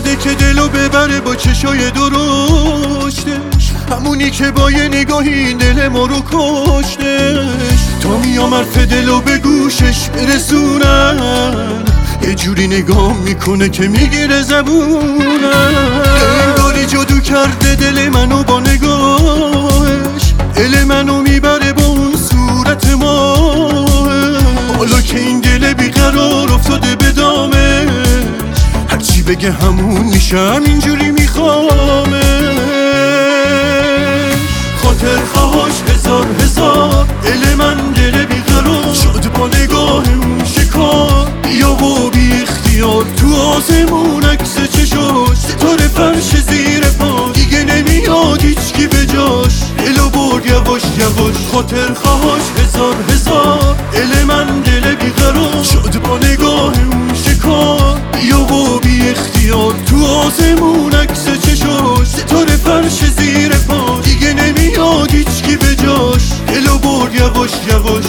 اومده که دلو ببره با چشای درشتش، همونی که با یه نگاهی دل ما رو کشتش. تا میام حرف دلو به گوشش برسونن، یه جوری نگاه میکنه که میگیره زبونم. انگاری جادو کرده دل منو با نگاهش، دل منو میبره با اون صورت ماهش. حالا که این دل بیقرار افتاده به دامش، هرچی بگه همون میشم اینجوری میخوامش. خاطر خواهاش هزار دل من دل بیقرار شد با نگاه اون شکار. بیا و بی اختیار تو آسمون عکس چشاش، ستاره فرش زیر پا دیگه نمیاد هیچکی به جاش. دلو برد یواش یواش، خاطر خواهاش هزار دل من دل بیقرار شد با نگاه اون شکار. بیا و بی اختیار تو آسمون عکس چشاش، ستاره فرش زیر پا دیگه نمیاد هیچکی به جاش. دلو برد یواش یواش.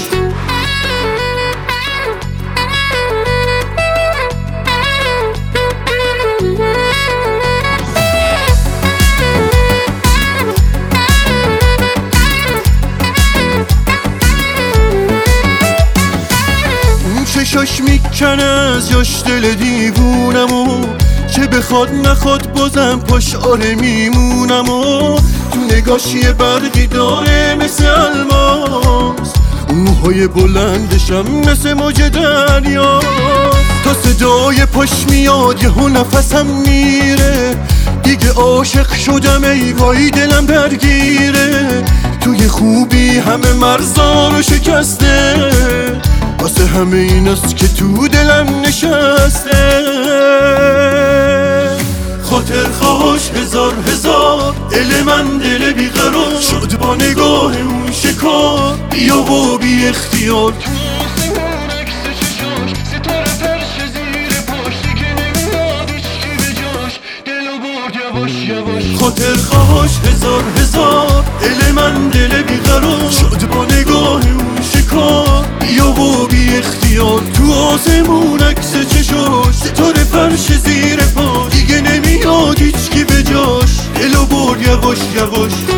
چشاش میکنه از یاش دل دیوونمو، چه بخواد نخواد بازم پاش آره میمونمو. تو نگاش یه برقی داره مثل الماس، اون موهای بلندشم مثل موج دریا. تا صدای پاش میاد یهو نفسم میره، دیگه عاشق شدم ای وای دلم درگیره. توی خوبی همه مرزا رو شکسته، واسه همه ایناست که تو دلم نشسته. خاطر خواهاش هزار دل من دل بیقرار شد با نگاه اون شکار. بیا و بی اختیار تو آسمون عکس چشاش، ستاره فرش زیر پاش دیگه نمیاد هیچکی به جاش. دلو برد یواش یواش. خاطر خواهاش هزار دل من دل بیقرار شد با نگاه اون شکار. بیا و بی اختیار تو آسمون عکس چشاش، ستاره فرش زیر پا دیگه نمیاد هیچکی به جاش. دلو برد یواش یواش.